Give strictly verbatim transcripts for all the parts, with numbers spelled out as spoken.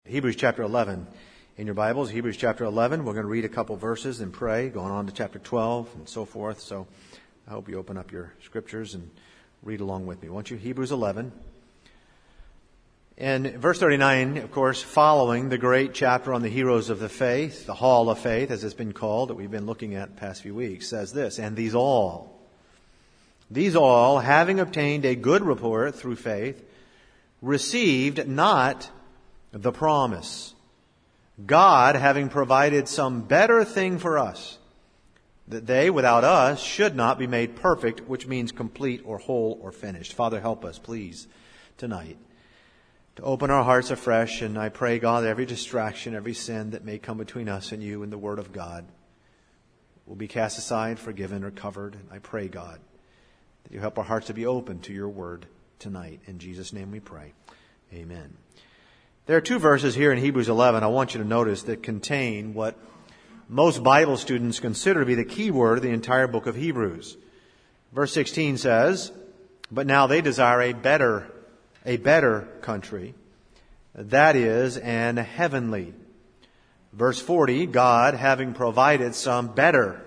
Hebrews chapter eleven in your Bibles. Hebrews chapter eleven. We're going to read a couple verses and pray, going on to chapter twelve and so forth. So I hope you open up your scriptures and read along with me. Won't you? Hebrews eleven. And verse thirty-nine, of course, following the great chapter on the heroes of the faith, the hall of faith, as it's been called, that we've been looking at the past few weeks, says this, and these all, these all, having obtained a good report through faith, received not the promise, God having provided some better thing for us, that they without us should not be made perfect, which means complete or whole or finished. Father, help us, please, tonight, to open our hearts afresh. And I pray, God, every distraction, every sin that may come between us and you and the Word of God will be cast aside, forgiven, or covered. And I pray, God, that you help our hearts to be open to your Word tonight. In Jesus' name we pray. Amen. There are two verses here in Hebrews eleven I want you to notice that contain what most Bible students consider to be the key word of the entire book of Hebrews. Verse sixteen says, but now they desire a better, a better country, that is, an heavenly. Verse forty, God having provided some better,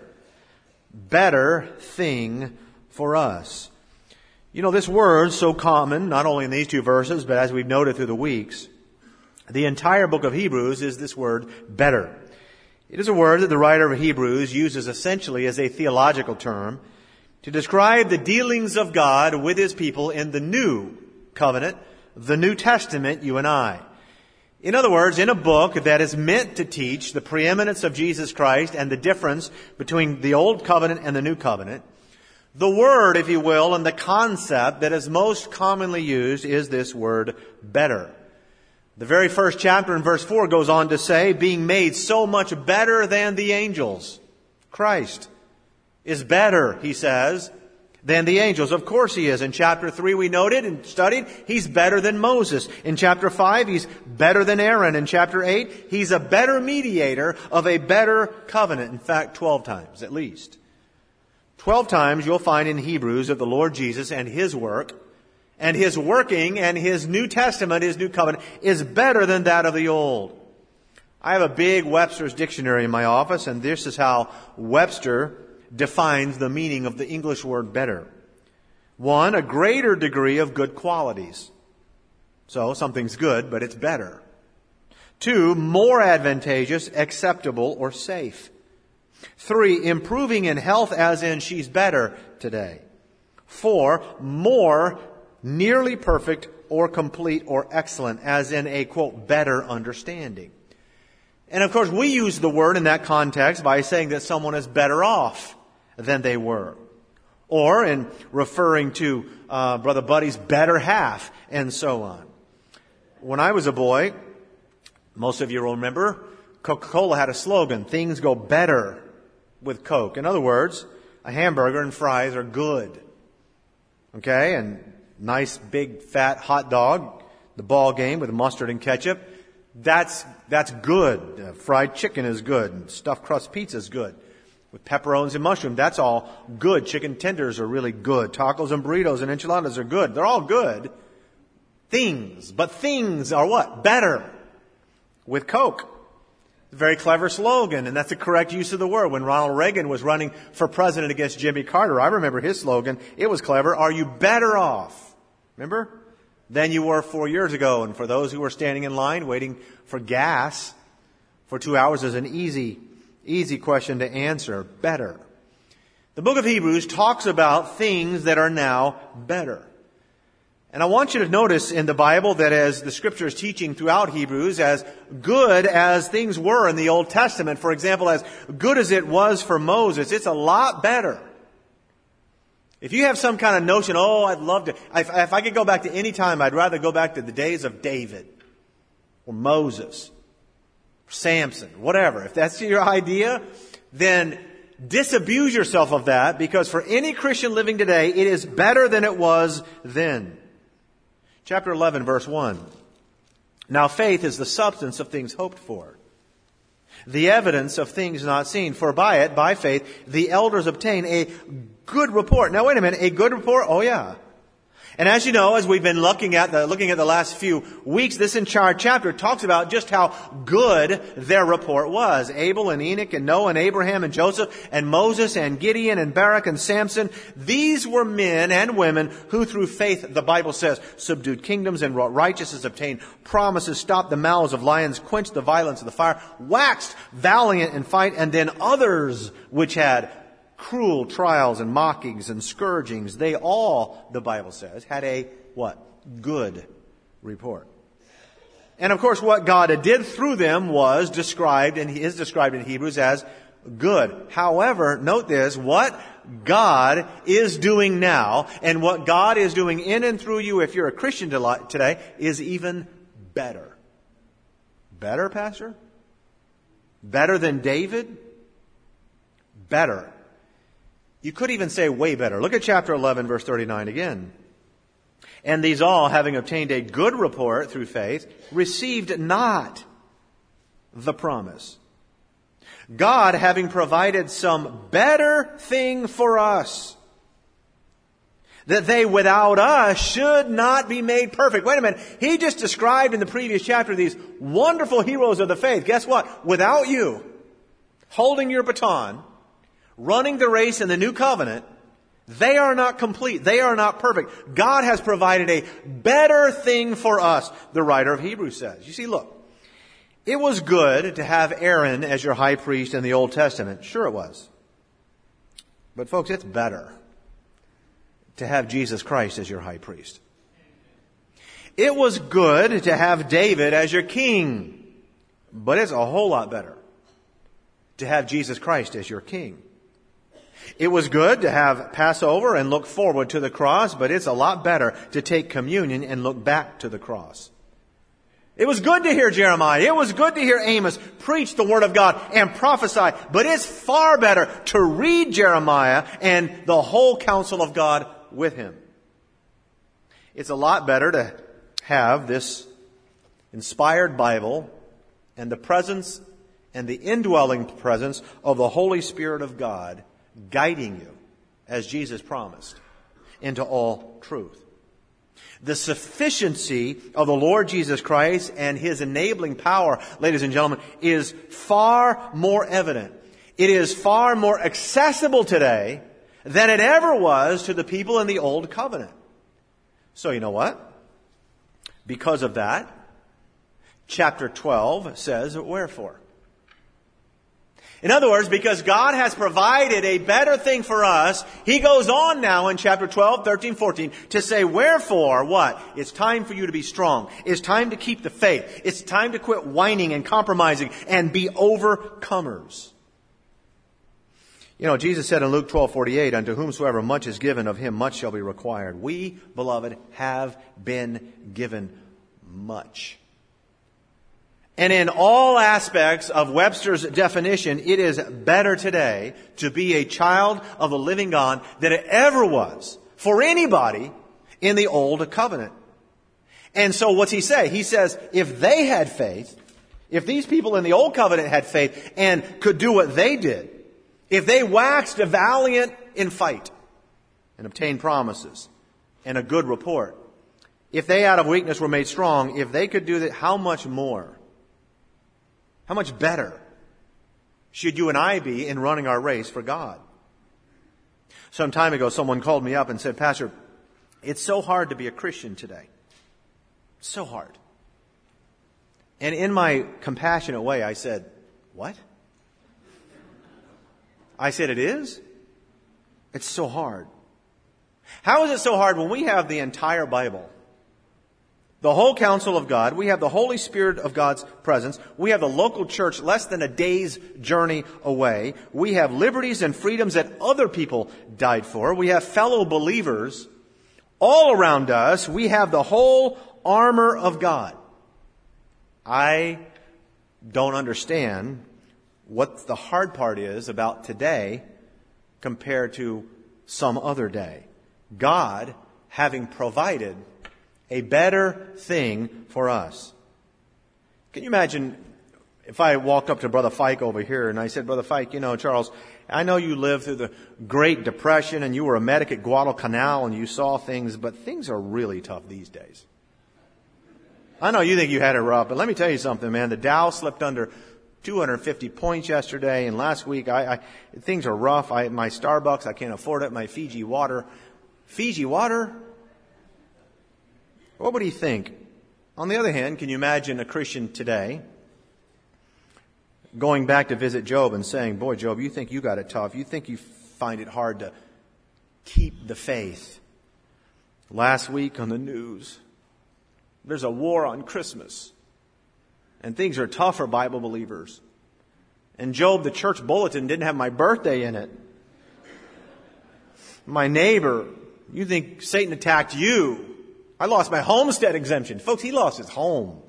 better thing for us. You know, this word so common, not only in these two verses, but as we've noted through the weeks, the entire book of Hebrews is this word, better. It is a word that the writer of Hebrews uses essentially as a theological term to describe the dealings of God with His people in the new covenant, the New Testament, you and I. In other words, in a book that is meant to teach the preeminence of Jesus Christ and the difference between the old covenant and the new covenant, the word, if you will, and the concept that is most commonly used is this word, better. The very first chapter in verse four goes on to say, being made so much better than the angels. Christ is better, he says, than the angels. Of course he is. In chapter three we noted and studied, he's better than Moses. In chapter five, he's better than Aaron. In chapter eight, he's a better mediator of a better covenant. In fact, twelve times at least. Twelve times you'll find in Hebrews of the Lord Jesus and His work, and His working and His New Testament, His New Covenant, is better than that of the Old. I have a big Webster's dictionary in my office, and this is how Webster defines the meaning of the English word better. One, a greater degree of good qualities. So, something's good, but it's better. Two, more advantageous, acceptable, or safe. Three, improving in health as in she's better today. Four, more nearly perfect or complete or excellent, as in a, quote, better understanding. And of course, we use the word in that context by saying that someone is better off than they were. Or in referring to uh, Brother Buddy's better half, and so on. When I was a boy, most of you will remember, Coca-Cola had a slogan, things go better with Coke. In other words, a hamburger and fries are good. Okay, and nice, big, fat hot dog, the ball game with mustard and ketchup. That's that's good. Uh, fried chicken is good. And stuffed crust pizza is good. With pepperonis and mushroom, that's all good. Chicken tenders are really good. Tacos and burritos and enchiladas are good. They're all good things. But things are what? Better with Coke. A very clever slogan, and that's the correct use of the word. When Ronald Reagan was running for president against Jimmy Carter, I remember his slogan. It was clever. Are you better off? Remember? Than you were four years ago. And for those who were standing in line waiting for gas for two hours is an easy, easy question to answer. Better. The book of Hebrews talks about things that are now better. And I want you to notice in the Bible that as the Scripture is teaching throughout Hebrews, as good as things were in the Old Testament, for example, as good as it was for Moses, it's a lot better. If you have some kind of notion, oh, I'd love to, if, if I could go back to any time, I'd rather go back to the days of David or Moses, or Samson, whatever. If that's your idea, then disabuse yourself of that, because for any Christian living today, it is better than it was then. Chapter eleven, verse one. Now faith is the substance of things hoped for, the evidence of things not seen. For by it, by faith, the elders obtain a good report. Now wait a minute, a good report? Oh yeah. And as you know, as we've been looking at the, looking at the last few weeks, this entire chapter talks about just how good their report was. Abel and Enoch and Noah and Abraham and Joseph and Moses and Gideon and Barak and Samson. These were men and women who through faith, the Bible says, subdued kingdoms and wrought righteousness, obtained promises, stopped the mouths of lions, quenched the violence of the fire, waxed valiant in fight, and then others which had cruel trials and mockings and scourgings, they all, the Bible says, had a, what? Good report. And of course what God did through them was described, and is described in Hebrews as good. However, note this, what God is doing now, and what God is doing in and through you if you're a Christian today, is even better. Better, Pastor? Better than David? Better. You could even say way better. Look at chapter eleven, verse thirty-nine again. And these all, having obtained a good report through faith, received not the promise. God having provided some better thing for us, that they without us should not be made perfect. Wait a minute. He just described in the previous chapter these wonderful heroes of the faith. Guess what? Without you, holding your baton, running the race in the new covenant, they are not complete. They are not perfect. God has provided a better thing for us, the writer of Hebrews says. You see, look, it was good to have Aaron as your high priest in the Old Testament. Sure it was. But folks, it's better to have Jesus Christ as your high priest. It was good to have David as your king. But it's a whole lot better to have Jesus Christ as your king. It was good to have Passover and look forward to the cross, but it's a lot better to take communion and look back to the cross. It was good to hear Jeremiah. It was good to hear Amos preach the Word of God and prophesy, but it's far better to read Jeremiah and the whole counsel of God with him. It's a lot better to have this inspired Bible and the presence and the indwelling presence of the Holy Spirit of God guiding you, as Jesus promised, into all truth. The sufficiency of the Lord Jesus Christ and His enabling power, ladies and gentlemen, is far more evident. It is far more accessible today than it ever was to the people in the Old Covenant. So you know what? Because of that, chapter twelve says, wherefore? In other words, because God has provided a better thing for us, He goes on now in chapter twelve, thirteen, fourteen to say, wherefore, what? It's time for you to be strong. It's time to keep the faith. It's time to quit whining and compromising and be overcomers. You know, Jesus said in Luke twelve, forty-eight, unto whomsoever much is given, of him much shall be required. We, beloved, have been given much. And in all aspects of Webster's definition, it is better today to be a child of the living God than it ever was for anybody in the Old Covenant. And so what's he say? He says, if they had faith, if these people in the Old Covenant had faith and could do what they did, if they waxed valiant in fight and obtained promises and a good report, if they out of weakness were made strong, if they could do that, how much more? How much better should you and I be in running our race for God? Some time ago, someone called me up and said, Pastor, it's so hard to be a Christian today. So hard. And in my compassionate way, I said, what? I said, it is? It's so hard. How is it so hard when we have the entire Bible? The whole counsel of God. We have the Holy Spirit of God's presence. We have the local church less than a day's journey away. We have liberties and freedoms that other people died for. We have fellow believers all around us. We have the whole armor of God. I don't understand what the hard part is about today compared to some other day. God having provided a better thing for us. Can you imagine if I walked up to Brother Fike over here and I said, Brother Fike, you know, Charles, I know you lived through the Great Depression and you were a medic at Guadalcanal and you saw things, but things are really tough these days. I know you think you had it rough, but let me tell you something, man. The Dow slipped under two hundred fifty points yesterday, and last week I, I things are rough. I, my Starbucks, I can't afford it. My Fiji water. Fiji water? What would he think? On the other hand, can you imagine a Christian today going back to visit Job and saying, boy, Job, you think you got it tough. You think you find it hard to keep the faith. Last week on the news, there's a war on Christmas. And things are tough for Bible believers. And Job, the church bulletin, didn't have my birthday in it. My neighbor, you think Satan attacked you. I lost my homestead exemption. Folks, he lost his home.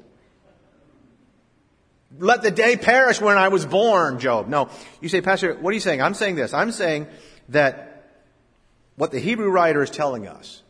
Let the day perish when I was born, Job. No, you say, Pastor, what are you saying? I'm saying this. I'm saying that what the Hebrew writer is telling us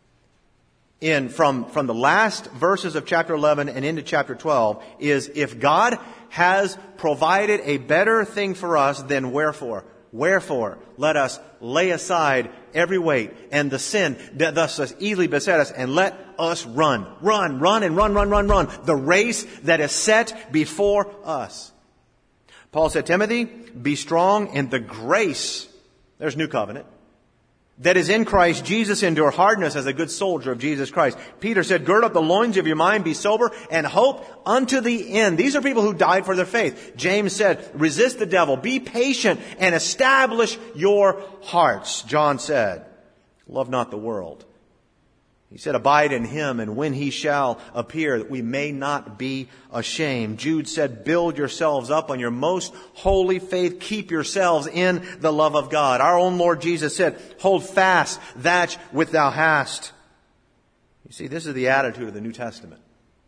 in from, from the last verses of chapter eleven and into chapter twelve is if God has provided a better thing for us, then wherefore? Wherefore, let us lay aside every weight and the sin that thus easily beset us, and let us run. Run, run, and run, run, run, run. The race that is set before us. Paul said, Timothy, be strong in the grace, there's new covenant, that is in Christ Jesus. Endure hardness as a good soldier of Jesus Christ. Peter said, gird up the loins of your mind, be sober, and hope unto the end. These are people who died for their faith. James said, resist the devil, be patient, and establish your hearts. John said, love not the world. He said, abide in him, and when he shall appear, that we may not be ashamed. Jude said, build yourselves up on your most holy faith. Keep yourselves in the love of God. Our own Lord Jesus said, hold fast that which thou hast. You see, this is the attitude of the New Testament.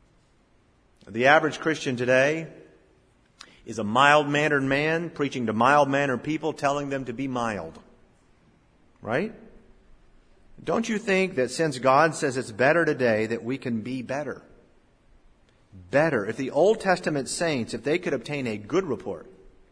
The average Christian today is a mild-mannered man preaching to mild-mannered people, telling them to be mild. Right? Don't you think that since God says it's better today that we can be better? Better. If the Old Testament saints, if they could obtain a good report,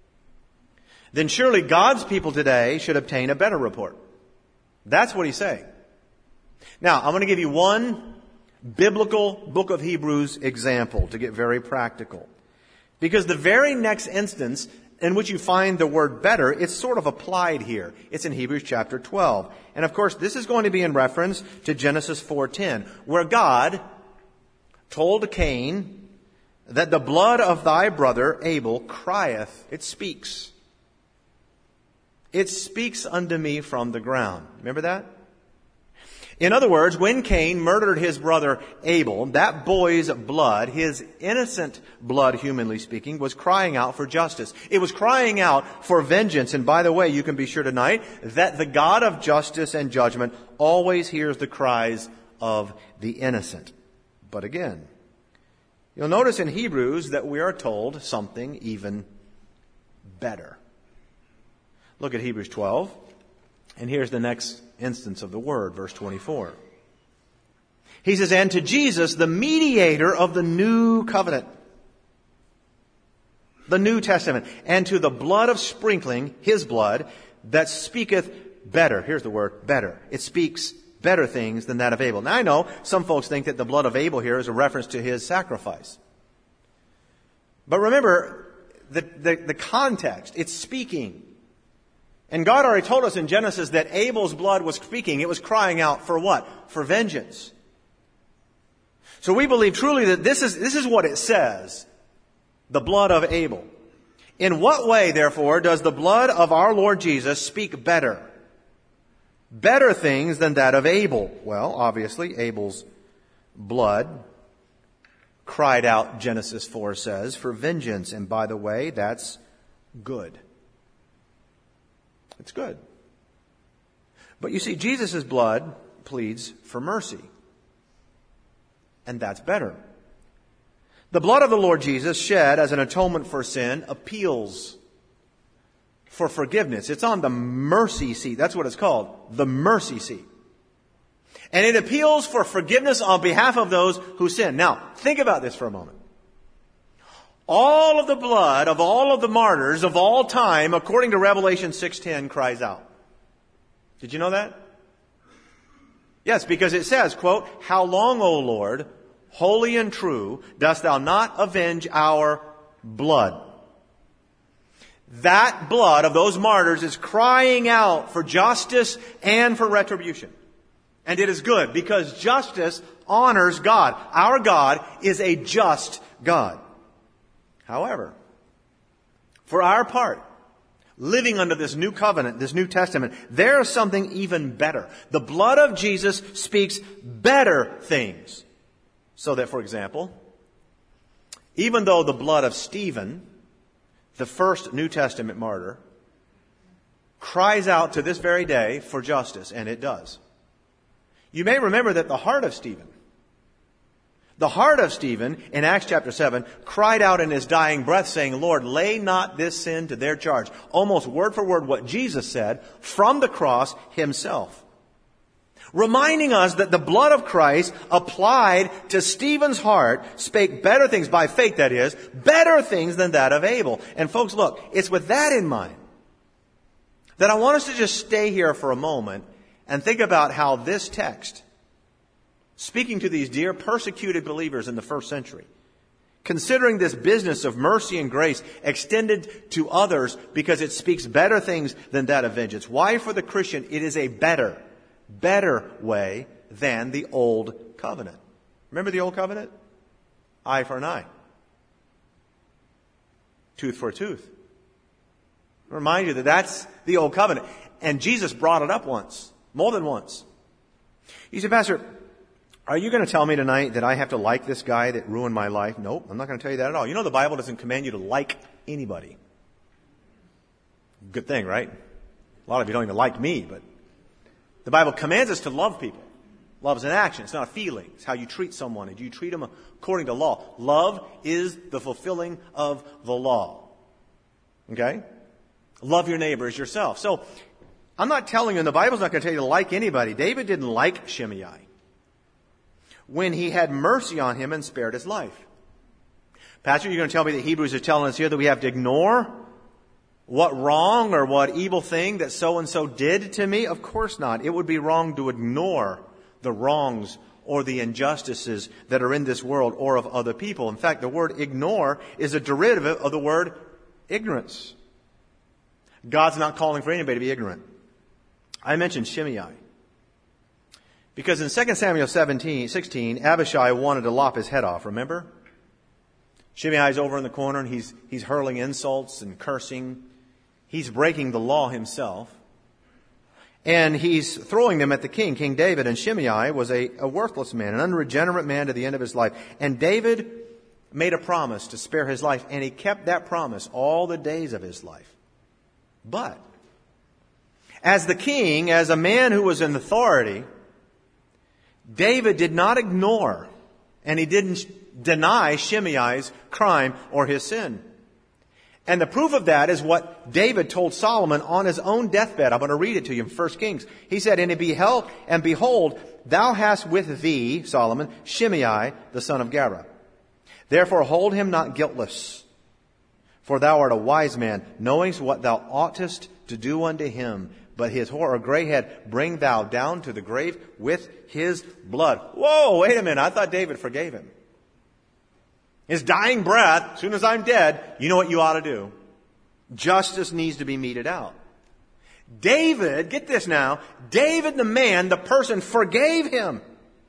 then surely God's people today should obtain a better report. That's what he's saying. Now, I'm going to give you one biblical book of Hebrews example to get very practical. Because the very next instance in which you find the word better, it's sort of applied here. It's in Hebrews chapter twelve. And of course, this is going to be in reference to Genesis four ten, where God told Cain that the blood of thy brother Abel crieth, it speaks. It speaks unto me from the ground. Remember that? In other words, when Cain murdered his brother Abel, that boy's blood, his innocent blood, humanly speaking, was crying out for justice. It was crying out for vengeance. And by the way, you can be sure tonight that the God of justice and judgment always hears the cries of the innocent. But again, you'll notice in Hebrews that we are told something even better. Look at Hebrews twelve, and here's the next instance of the word, verse twenty-four. He says, and to Jesus, the mediator of the new covenant, the New Testament, and to the blood of sprinkling, his blood, that speaketh better. Here's the word, better. It speaks better things than that of Abel. Now I know some folks think that the blood of Abel here is a reference to his sacrifice. But remember, the, the, the context, it's speaking. And God already told us in Genesis that Abel's blood was speaking. It was crying out for what? For vengeance. So we believe truly that this is, this is what it says. The blood of Abel. In what way, therefore, does the blood of our Lord Jesus speak better? Better things than that of Abel. Well, obviously, Abel's blood cried out, Genesis four says, for vengeance. And by the way, that's good. It's good. But you see, Jesus' blood pleads for mercy. And that's better. The blood of the Lord Jesus shed as an atonement for sin appeals for forgiveness. It's on the mercy seat. That's what it's called. The mercy seat. And it appeals for forgiveness on behalf of those who sin. Now, think about this for a moment. All of the blood of all of the martyrs of all time, according to Revelation six ten, cries out. Did you know that? Yes, because it says, quote, "How long, O Lord, holy and true, dost thou not avenge our blood?" That blood of those martyrs is crying out for justice and for retribution. And it is good because justice honors God. Our God is a just God. However, for our part, living under this new covenant, this New Testament, there is something even better. The blood of Jesus speaks better things. So that, for example, even though the blood of Stephen, the first New Testament martyr, cries out to this very day for justice, and it does. You may remember that the heart of Stephen, the heart of Stephen in Acts chapter seven cried out in his dying breath saying, "Lord, lay not this sin to their charge." Almost word for word what Jesus said from the cross himself. Reminding us that the blood of Christ applied to Stephen's heart spake better things, by faith that is, better things than that of Abel. And folks, look, it's with that in mind that I want us to just stay here for a moment and think about how this text, speaking to these dear persecuted believers in the first century, considering this business of mercy and grace extended to others because it speaks better things than that of vengeance. Why for the Christian it is a better, better way than the old covenant. Remember the old covenant? Eye for an eye. Tooth for a tooth. I remind you that that's the old covenant. And Jesus brought it up once, more than once. You say, "Pastor, are you going to tell me tonight that I have to like this guy that ruined my life?" Nope, I'm not going to tell you that at all. You know the Bible doesn't command you to like anybody. Good thing, right? A lot of you don't even like me, but the Bible commands us to love people. Love is an action. It's not a feeling. It's how you treat someone. And you treat them according to law. Love is the fulfilling of the law. Okay? Love your neighbor as yourself. So, I'm not telling you, and the Bible's not going to tell you to like anybody. David didn't like Shimei when he had mercy on him and spared his life. Pastor, you're going to tell me that Hebrews is telling us here that we have to ignore what wrong or what evil thing that so-and-so did to me? Of course not. It would be wrong to ignore the wrongs or the injustices that are in this world or of other people. In fact, the word ignore is a derivative of the word ignorance. God's not calling for anybody to be ignorant. I mentioned Shimei because in Second Samuel seventeen, sixteen, Abishai wanted to lop his head off, remember? Shimei's over in the corner and he's, he's hurling insults and cursing. He's breaking the law himself. And he's throwing them at the king, King David. And Shimei was a, a worthless man, an unregenerate man to the end of his life. And David made a promise to spare his life, and he kept that promise all the days of his life. But as the king, as a man who was in authority, David did not ignore and he didn't deny Shimei's crime or his sin. And the proof of that is what David told Solomon on his own deathbed. I'm going to read it to you in First Kings. He said, "And beheld, and behold, thou hast with thee, Solomon, Shimei, the son of Gera. Therefore hold him not guiltless. For thou art a wise man, knowing what thou oughtest to do unto him. But his whore or gray head bring thou down to the grave with his blood." Whoa, wait a minute. I thought David forgave him. His dying breath, as soon as I'm dead, you know what you ought to do. Justice needs to be meted out. David, get this now, David the man, the person, forgave him.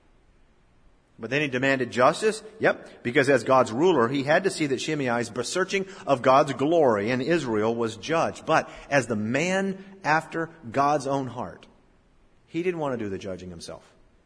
But then he demanded justice? Yep, because as God's ruler, he had to see that Shimei's searching of God's glory in Israel was judged. But as the man after God's own heart, he didn't want to do the judging himself.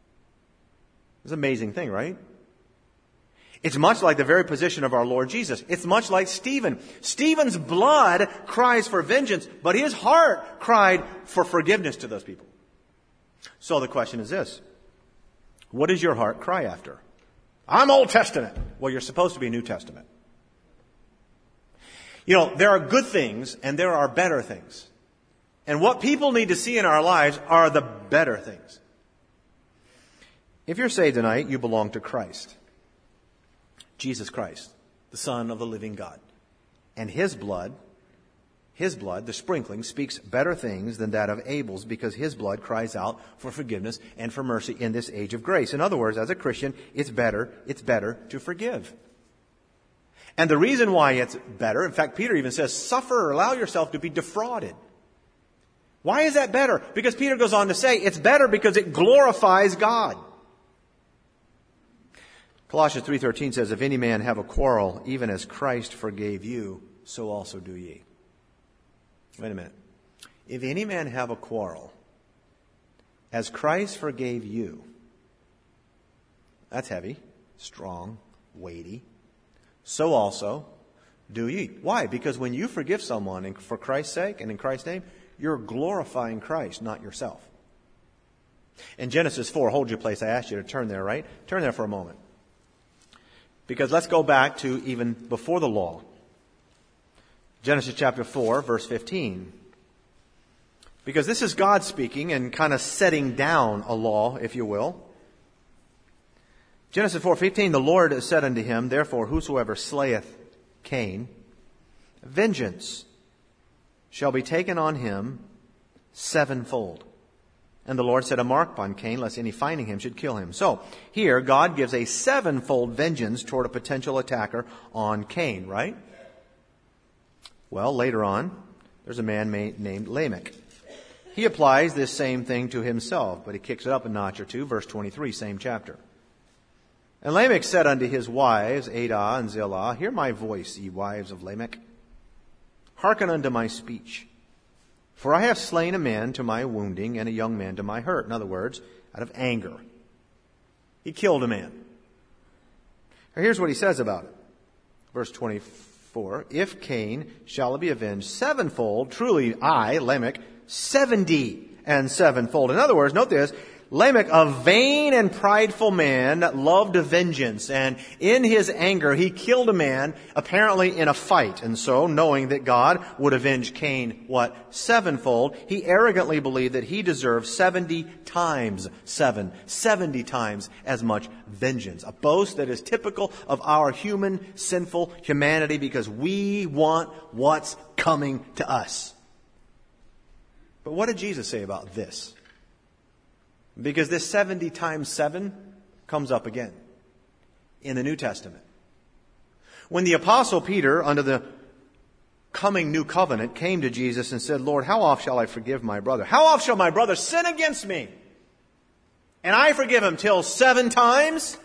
It's an amazing thing, right? It's much like the very position of our Lord Jesus. It's much like Stephen. Stephen's blood cries for vengeance, but his heart cried for forgiveness to those people. So the question is this. What does your heart cry after? I'm Old Testament. Well, you're supposed to be New Testament. You know, there are good things and there are better things. And what people need to see in our lives are the better things. If you're saved tonight, you belong to Christ. Jesus Christ, the Son of the living God. And his blood, his blood, the sprinkling, speaks better things than that of Abel's, because his blood cries out for forgiveness and for mercy in this age of grace. In other words, as a Christian, it's better, it's better to forgive. And the reason why it's better, in fact, Peter even says, suffer or allow yourself to be defrauded. Why is that better? Because Peter goes on to say, it's better because it glorifies God. Colossians three thirteen says, if any man have a quarrel, even as Christ forgave you, so also do ye. Wait a minute. If any man have a quarrel, as Christ forgave you, that's heavy, strong, weighty. So also do ye. Why? Because when you forgive someone and for Christ's sake and in Christ's name, you're glorifying Christ, not yourself. In Genesis four, hold your place. I asked you to turn there, right? Turn there for a moment. Because let's go back to even before the law. Genesis chapter four, verse fifteen. Because this is God speaking and kind of setting down a law, if you will. Genesis four fifteen, the Lord said unto him, therefore whosoever slayeth Cain, vengeance shall be taken on him sevenfold. And the Lord set a mark upon Cain, lest any finding him should kill him. So, here, God gives a sevenfold vengeance toward a potential attacker on Cain, right? Well, later on, there's a man named Lamech. He applies this same thing to himself, but he kicks it up a notch or two. Verse twenty-three, same chapter. And Lamech said unto his wives, Adah and Zillah, hear my voice, ye wives of Lamech. Hearken unto my speech. For I have slain a man to my wounding and a young man to my hurt. In other words, out of anger. He killed a man. Now here's what he says about it. Verse twenty-four, if Cain shall be avenged sevenfold, truly I, Lamech, seventy and sevenfold. In other words, note this, Lamech, a vain and prideful man, loved vengeance, and in his anger he killed a man, apparently in a fight. And so, knowing that God would avenge Cain, what, sevenfold, he arrogantly believed that he deserved seventy times seven, seventy times as much vengeance. A boast that is typical of our human, sinful humanity, because we want what's coming to us. But what did Jesus say about this? Because this seventy times seven comes up again in the New Testament. When the Apostle Peter, under the coming new covenant, came to Jesus and said, Lord, how oft shall I forgive my brother? How oft shall my brother sin against me? And I forgive him till seven times?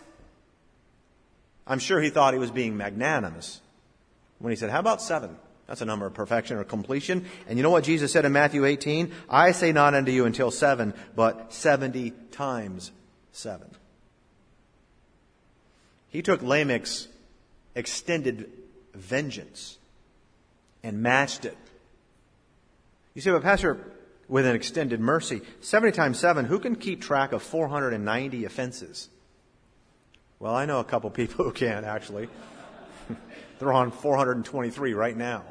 I'm sure he thought he was being magnanimous when he said, how about seven? That's a number of perfection or completion. And you know what Jesus said in Matthew eighteen? I say not unto you until seven, but seventy times seven. He took Lamech's extended vengeance and matched it. You say, but Pastor, with an extended mercy, seventy times seven, who can keep track of four hundred ninety offenses? Well, I know a couple people who can, actually. They're on four hundred twenty-three right now.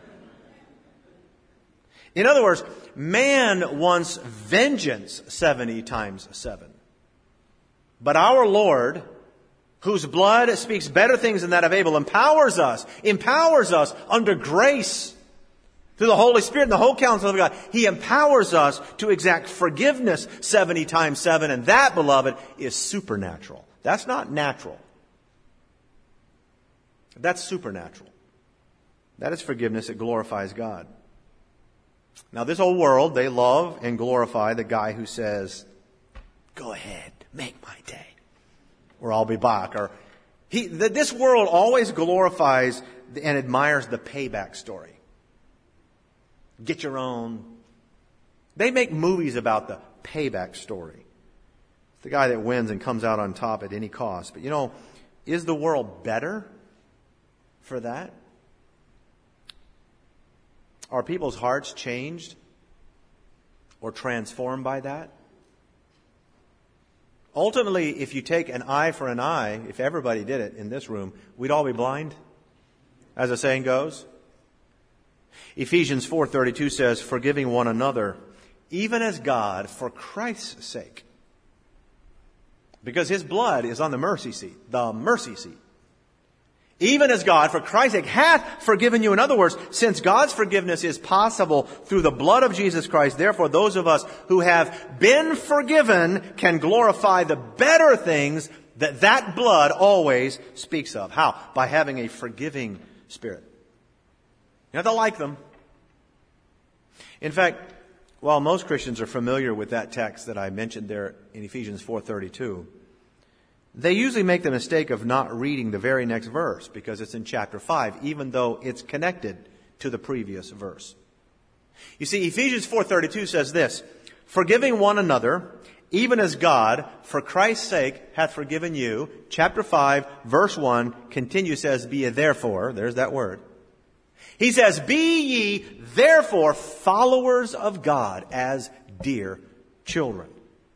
In other words, man wants vengeance seventy times seven. But our Lord, whose blood speaks better things than that of Abel, empowers us, empowers us under grace through the Holy Spirit and the whole counsel of God. He empowers us to exact forgiveness seventy times seven, and that, beloved, is supernatural. That's not natural. That's supernatural. That is forgiveness that glorifies God. Now, this whole world, they love and glorify the guy who says, go ahead, make my day, or I'll be back. Or he, this world always glorifies and admires the payback story. Get your own. They make movies about the payback story. It's the guy that wins and comes out on top at any cost. But you know, is the world better for that? Are people's hearts changed or transformed by that? Ultimately, if you take an eye for an eye, if everybody did it in this room, we'd all be blind, as the saying goes. Ephesians four thirty-two says, forgiving one another, even as God, for Christ's sake. Because His blood is on the mercy seat, the mercy seat. Even as God, for Christ's sake, hath forgiven you. In other words, since God's forgiveness is possible through the blood of Jesus Christ, therefore those of us who have been forgiven can glorify the better things that that blood always speaks of. How? By having a forgiving spirit. You have to like them. In fact, while most Christians are familiar with that text that I mentioned there in Ephesians four thirty-two, they usually make the mistake of not reading the very next verse because it's in chapter five, even though it's connected to the previous verse. You see, Ephesians four thirty-two says this, forgiving one another, even as God, for Christ's sake, hath forgiven you. Chapter five, verse one, continues, says, be ye therefore, there's that word. He says, be ye therefore followers of God as dear children.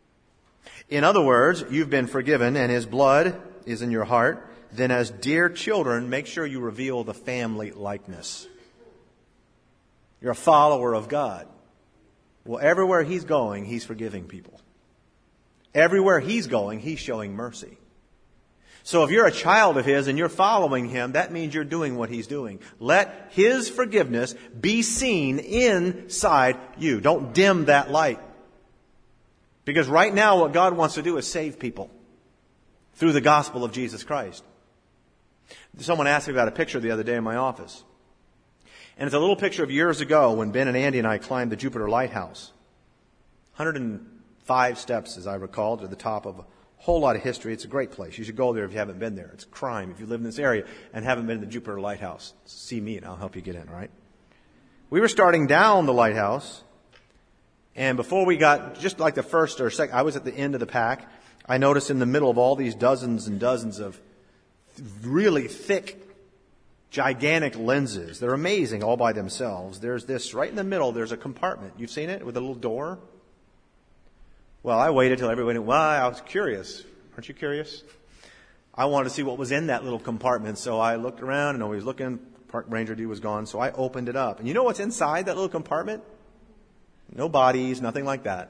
In other words, you've been forgiven and His blood is in your heart. Then as dear children, make sure you reveal the family likeness. You're a follower of God. Well, everywhere He's going, He's forgiving people. Everywhere He's going, He's showing mercy. So if you're a child of His and you're following Him, that means you're doing what He's doing. Let His forgiveness be seen inside you. Don't dim that light. Because right now what God wants to do is save people through the gospel of Jesus Christ. Someone asked me about a picture the other day in my office. And it's a little picture of years ago when Ben and Andy and I climbed the Jupiter Lighthouse. one hundred five steps, as I recall, to the top of a whole lot of history. It's a great place. You should go there if you haven't been there. It's a crime if you live in this area and haven't been to the Jupiter Lighthouse. See me and I'll help you get in, all right? We were starting down the lighthouse. And before we got, just like the first or second, I was at the end of the pack. I noticed in the middle of all these dozens and dozens of really thick, gigantic lenses. They're amazing all by themselves. There's this, right in the middle, there's a compartment. You've seen it with a little door? Well, I waited till everybody, well, I was curious. Aren't you curious? I wanted to see what was in that little compartment. So I looked around and I was looking, park ranger dude was gone. So I opened it up. And you know what's inside that little compartment? No bodies, nothing like that.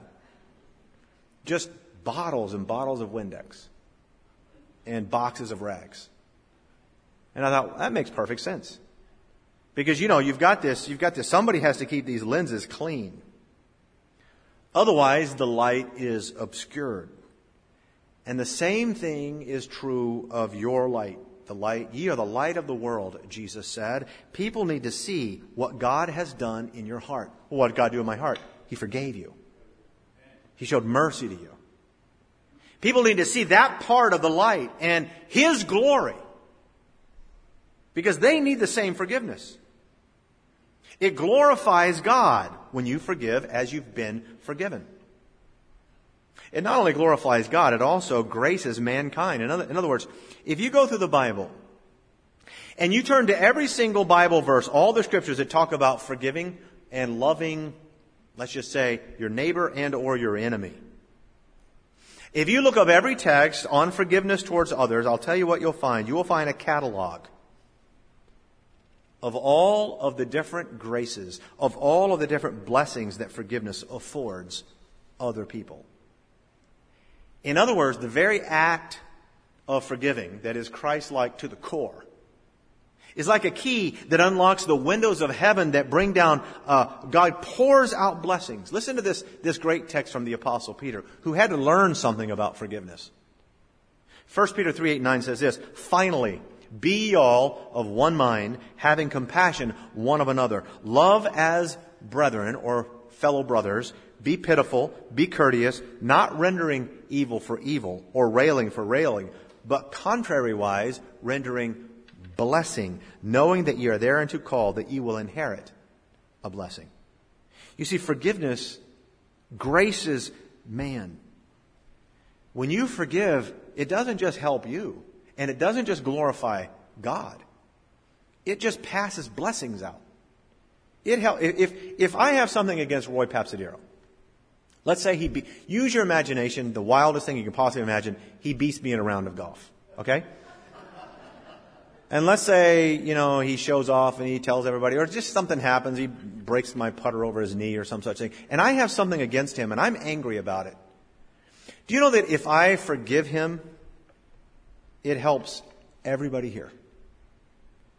Just bottles and bottles of Windex and boxes of rags. And I thought, that makes perfect sense. Because, you know, you've got this, you've got this, somebody has to keep these lenses clean. Otherwise, the light is obscured. And the same thing is true of your light. The light, ye are the light of the world, Jesus said. People need to see what God has done in your heart. Well, what did God do in my heart? He forgave you. He showed mercy to you. People need to see that part of the light and His glory. Because they need the same forgiveness. It glorifies God when you forgive as you've been forgiven. It not only glorifies God, it also graces mankind. In other, in other words, if you go through the Bible and you turn to every single Bible verse, all the scriptures that talk about forgiving and loving, let's just say, your neighbor and or your enemy. If you look up every text on forgiveness towards others, I'll tell you what you'll find. You will find a catalog of all of the different graces, of all of the different blessings that forgiveness affords other people. In other words, the very act of forgiving that is Christ-like to the core is like a key that unlocks the windows of heaven that bring down, uh, God pours out blessings. Listen to this, this great text from the Apostle Peter, who had to learn something about forgiveness. First Peter three, eight, nine says this, finally, be ye all of one mind, having compassion one of another. Love as brethren or fellow brothers. Be pitiful, be courteous, not rendering evil for evil or railing for railing, but contrariwise rendering blessing, knowing that ye are thereunto called, that ye will inherit a blessing. You see, forgiveness graces man. When you forgive, it doesn't just help you, and it doesn't just glorify God. It just passes blessings out. It help, if, if I have something against Roy Papsadero, let's say he be, use your imagination, the wildest thing you can possibly imagine, he beats me in a round of golf. Okay? And let's say, you know, he shows off and he tells everybody, or just something happens, he breaks my putter over his knee or some such thing, and I have something against him and I'm angry about it. Do you know that if I forgive him, it helps everybody here?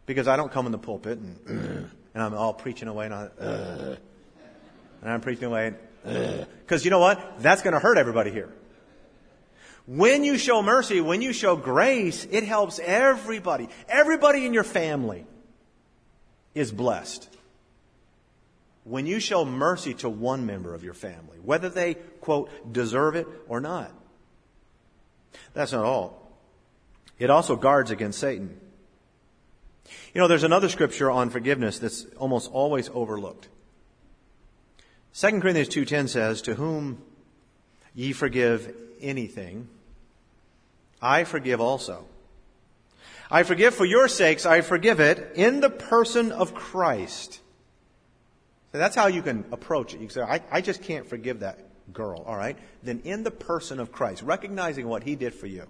Because I don't come in the pulpit and, and I'm all preaching away and, I, uh, and I'm preaching away. Because uh, you know what? That's going to hurt everybody here. When you show mercy, when you show grace, it helps everybody. Everybody in your family is blessed. When you show mercy to one member of your family, whether they, quote, deserve it or not. That's not all. It also guards against Satan. You know, there's another scripture on forgiveness that's almost always overlooked. Second Corinthians two ten says, to whom ye forgive anything, I forgive also. I forgive for your sakes, I forgive it in the person of Christ. So that's how you can approach it. You can say, I, I just can't forgive that girl, all right? Then in the person of Christ, recognizing what he did for you.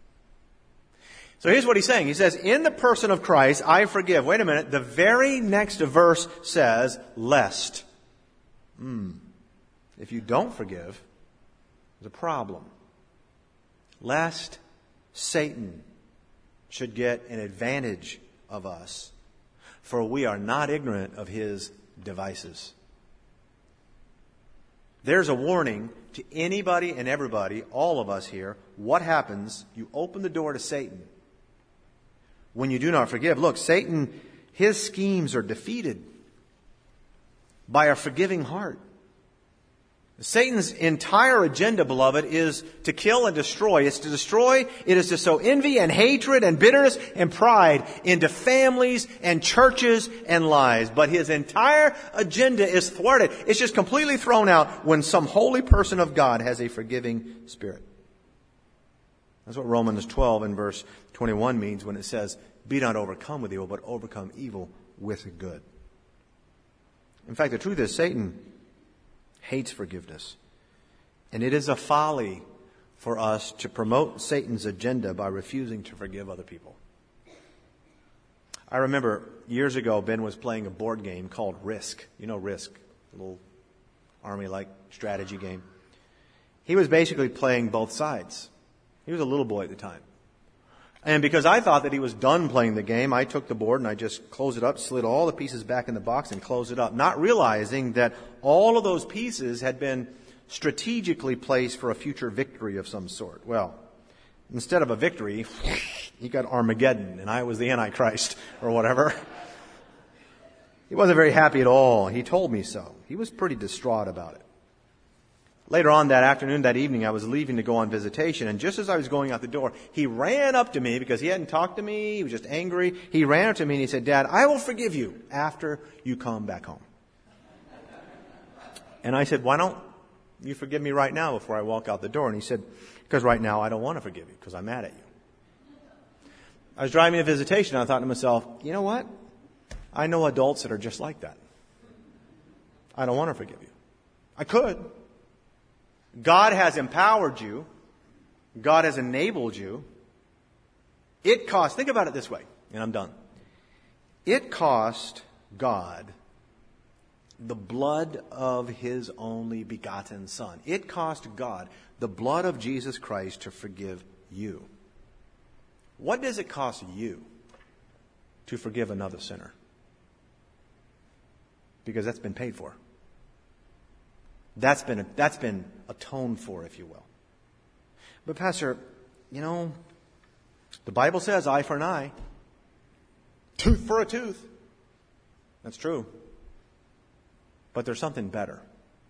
So here's what he's saying. He says, in the person of Christ, I forgive. Wait a minute. The very next verse says, lest. Hmm. If you don't forgive, there's a problem. Lest Satan should get an advantage of us, for we are not ignorant of his devices. There's a warning to anybody and everybody, all of us here. What happens? You open the door to Satan when you do not forgive. Look, Satan, his schemes are defeated by a forgiving heart. Satan's entire agenda, beloved, is to kill and destroy. It's to destroy. It is to sow envy and hatred and bitterness and pride into families and churches and lives. But his entire agenda is thwarted. It's just completely thrown out when some holy person of God has a forgiving spirit. That's what Romans twelve and verse twenty-one means when it says, be not overcome with evil, but overcome evil with good. In fact, the truth is Satan hates forgiveness. And it is a folly for us to promote Satan's agenda by refusing to forgive other people. I remember years ago, Ben was playing a board game called Risk. You know Risk, a little army-like strategy game. He was basically playing both sides. He was a little boy at the time. And because I thought that he was done playing the game, I took the board and I just closed it up, slid all the pieces back in the box and closed it up, not realizing that all of those pieces had been strategically placed for a future victory of some sort. Well, instead of a victory, he got Armageddon and I was the Antichrist or whatever. He wasn't very happy at all. He told me so. He was pretty distraught about it. Later on that afternoon, that evening, I was leaving to go on visitation, and just as I was going out the door, he ran up to me because he hadn't talked to me. He was just angry. He ran up to me and he said, Dad, I will forgive you after you come back home. And I said, why don't you forgive me right now before I walk out the door? And he said, because right now I don't want to forgive you because I'm mad at you. I was driving to visitation and I thought to myself, you know what? I know adults that are just like that. I don't want to forgive you. I could. God has empowered you. God has enabled you. It cost, think about it this way, and I'm done. It cost God the blood of his only begotten Son. It cost God the blood of Jesus Christ to forgive you. What does it cost you to forgive another sinner? Because that's been paid for. That's been, that's been atoned for, if you will. But Pastor, you know, the Bible says eye for an eye, tooth for a tooth. That's true. But there's something better.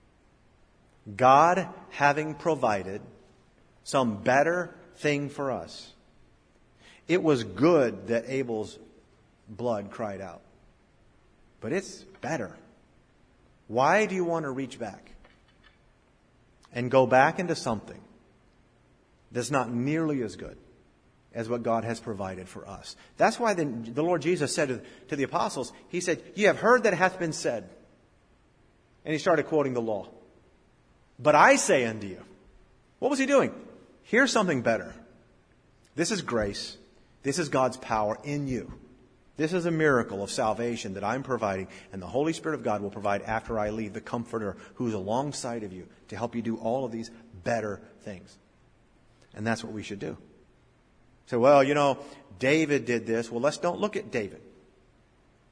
God having provided some better thing for us. It was good that Abel's blood cried out. But it's better. Why do you want to reach back and go back into something that's not nearly as good as what God has provided for us? That's why the, the Lord Jesus said to, to the apostles, he said, "Ye have heard that it hath been said." And he started quoting the law. "But I say unto you," what was he doing? Here's something better. This is grace. This is God's power in you. This is a miracle of salvation that I'm providing, and the Holy Spirit of God will provide after I leave, the Comforter who's alongside of you to help you do all of these better things. And that's what we should do. So, well, you know, David did this. Well, let's don't look at David.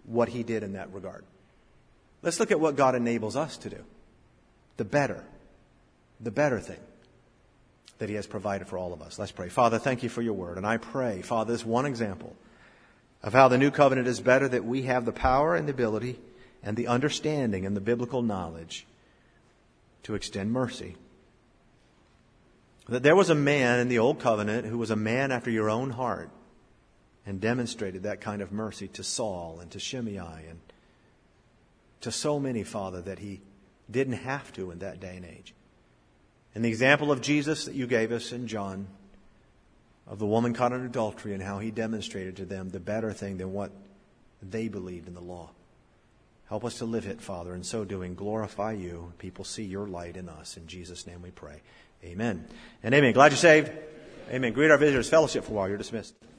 what he did in that regard. Let's look at what God enables us to do. The better, the better thing that he has provided for all of us. Let's pray. Father, thank you for your word. And I pray, Father, this one example of how the new covenant is better, that we have the power and the ability and the understanding and the biblical knowledge to extend mercy. That there was a man in the old covenant who was a man after your own heart and demonstrated that kind of mercy to Saul and to Shimei and to so many, Father, that he didn't have to in that day and age. And the example of Jesus that you gave us in John, of the woman caught in adultery and how he demonstrated to them the better thing than what they believed in the law. Help us to live it, Father. In so doing, glorify you. People see your light in us. In Jesus' name we pray. Amen. And amen. Glad you're saved. Amen. Greet our visitors. Fellowship for a while. You're dismissed.